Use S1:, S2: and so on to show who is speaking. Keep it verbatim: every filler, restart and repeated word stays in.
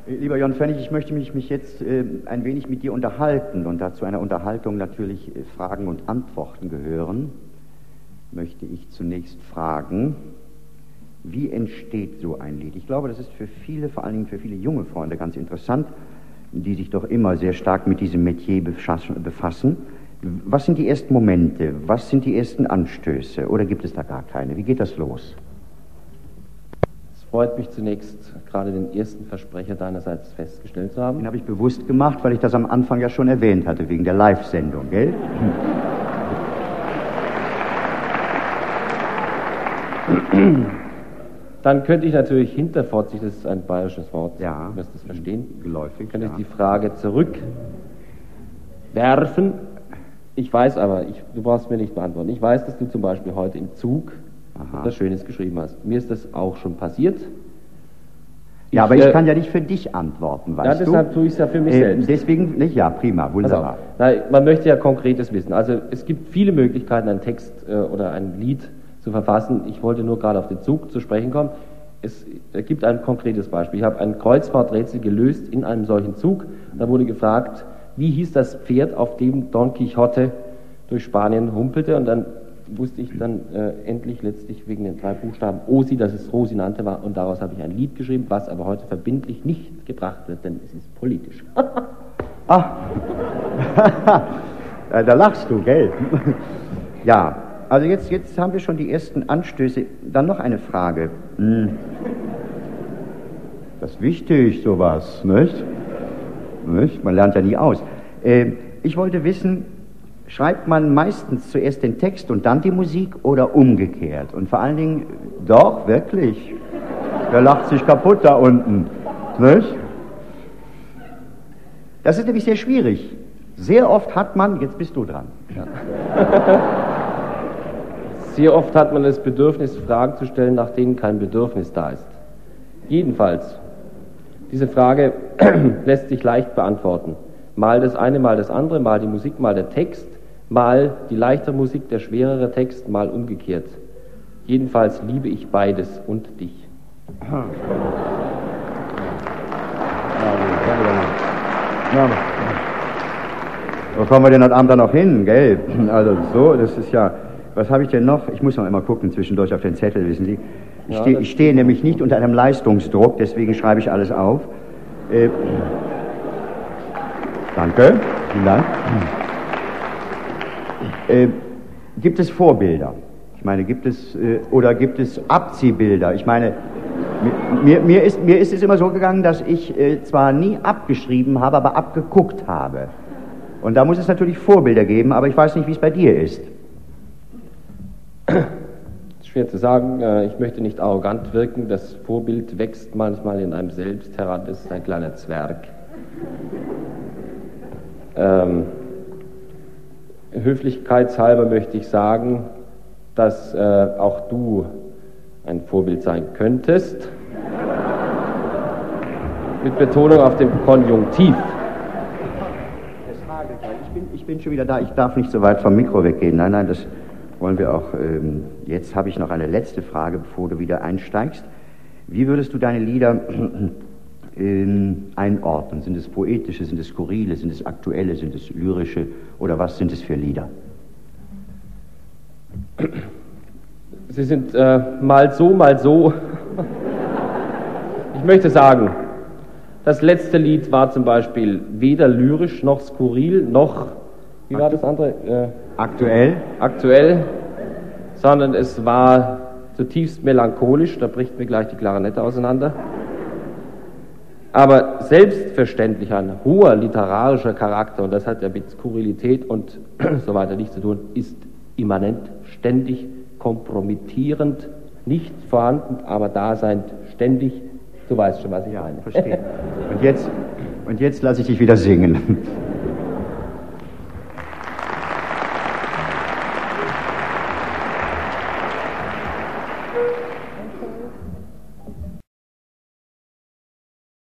S1: Lieber Jon Pfennig, ich möchte mich, mich jetzt äh, ein wenig mit dir unterhalten und dazu einer Unterhaltung natürlich äh, Fragen und Antworten gehören. Möchte ich zunächst fragen, wie entsteht so ein Lied? Ich glaube, das ist für viele, vor allen Dingen für viele junge Freunde ganz interessant, die sich doch immer sehr stark mit diesem Metier befassen. Was sind die ersten Momente? Was sind die ersten Anstöße? Oder gibt es da gar keine? Wie geht das los?
S2: Es freut mich zunächst, gerade den ersten Versprecher deinerseits festgestellt zu haben.
S1: Den habe ich bewusst gemacht, weil ich das am Anfang ja schon erwähnt hatte, wegen der Live-Sendung, gell?
S2: Dann könnte ich natürlich hinter Vorsicht, das ist ein bayerisches Wort,
S1: ja,
S2: du wirst es verstehen,
S1: geläufig,
S2: könnte
S1: ja.
S2: ich die Frage zurückwerfen. Ich weiß aber, ich, du brauchst mir nicht beantworten, ich weiß, dass du zum Beispiel heute im Zug
S1: Aha.
S2: etwas Schönes geschrieben hast. Mir ist das auch schon passiert.
S1: Ja,
S2: ich,
S1: aber ich
S2: äh,
S1: kann ja nicht für dich antworten, weißt
S2: ja,
S1: du?
S2: deshalb tue ich es ja für mich
S1: äh,
S2: selbst.
S1: Deswegen, nicht? Ja, prima, wunderbar.
S2: Also, na, man möchte ja Konkretes wissen. Also es gibt viele Möglichkeiten, einen Text äh, oder ein Lied zu verfassen. Ich wollte nur gerade auf den Zug zu sprechen kommen. Es gibt ein konkretes Beispiel. Ich habe ein Kreuzfahrträtsel gelöst in einem solchen Zug. Da wurde gefragt, wie hieß das Pferd, auf dem Don Quixote durch Spanien humpelte? Und dann wusste ich dann äh, endlich letztlich wegen den drei Buchstaben Osi, dass es Rosinante war. Und daraus habe ich ein Lied geschrieben, was aber heute verbindlich nicht gebracht wird, denn es ist politisch.
S1: Ah, da lachst du, gell? Ja. Also jetzt, jetzt haben wir schon die ersten Anstöße. Dann noch eine Frage. Hm. Das ist wichtig, sowas, nicht? Nicht? Man lernt ja nie aus. Äh, ich wollte wissen, schreibt man meistens zuerst den Text und dann die Musik oder umgekehrt? Und vor allen Dingen, doch, wirklich. Der lacht sich kaputt da unten, nicht? Das ist nämlich sehr schwierig. Sehr oft hat man, jetzt bist du dran. Ja.
S2: Sehr oft hat man das Bedürfnis, Fragen zu stellen, nach denen kein Bedürfnis da ist. Jedenfalls, diese Frage lässt sich leicht beantworten. Mal das eine, mal das andere, mal die Musik, mal der Text, mal die leichtere Musik, der schwerere Text, mal umgekehrt. Jedenfalls liebe ich beides und dich.
S1: Aha. Ja, wo kommen wir denn heute Abend dann noch hin, gell? Also so, das ist ja... Was habe ich denn noch? Ich muss noch immer gucken zwischendurch auf den Zettel, wissen Sie. Ich, ja, stehe, ich stehe nämlich nicht unter einem Leistungsdruck, deswegen schreibe ich alles auf. Äh, danke, vielen Dank. Äh, gibt es Vorbilder? Ich meine, gibt es, äh, oder gibt es Abziehbilder? Ich meine, mir, mir, ist, mir ist es immer so gegangen, dass ich äh, zwar nie abgeschrieben habe, aber abgeguckt habe. Und da muss es natürlich Vorbilder geben, aber ich weiß nicht, wie es bei dir ist.
S2: Schwer zu sagen, ich möchte nicht arrogant wirken, das Vorbild wächst manchmal in einem selbst heran, das ist ein kleiner Zwerg. Ähm, höflichkeitshalber möchte ich sagen, dass äh, auch du ein Vorbild sein könntest, mit Betonung auf dem Konjunktiv.
S1: Ich bin, ich bin schon wieder da, ich darf nicht so weit vom Mikro weggehen, nein, nein, das... wollen wir auch, ähm, jetzt habe ich noch eine letzte Frage, bevor du wieder einsteigst. Wie würdest du deine Lieder ähm, einordnen? Sind es poetische, sind es skurrile, sind es aktuelle, sind es lyrische oder was sind es für Lieder?
S2: Sie sind äh, mal so, mal so. Ich möchte sagen, das letzte Lied war zum Beispiel weder lyrisch noch skurril noch, wie war das andere? Äh,
S1: Aktuell?
S2: Aktuell, sondern es war zutiefst melancholisch, da bricht mir gleich die Klarinette auseinander. Aber selbstverständlich ein hoher literarischer Charakter, und das hat ja mit Skurrilität und so weiter nichts zu tun, ist immanent, ständig, kompromittierend, nicht vorhanden, aber daseind, ständig. Du weißt schon, was ich
S1: ja,
S2: meine.
S1: Verstehe. Und jetzt, und jetzt lasse ich dich wieder singen.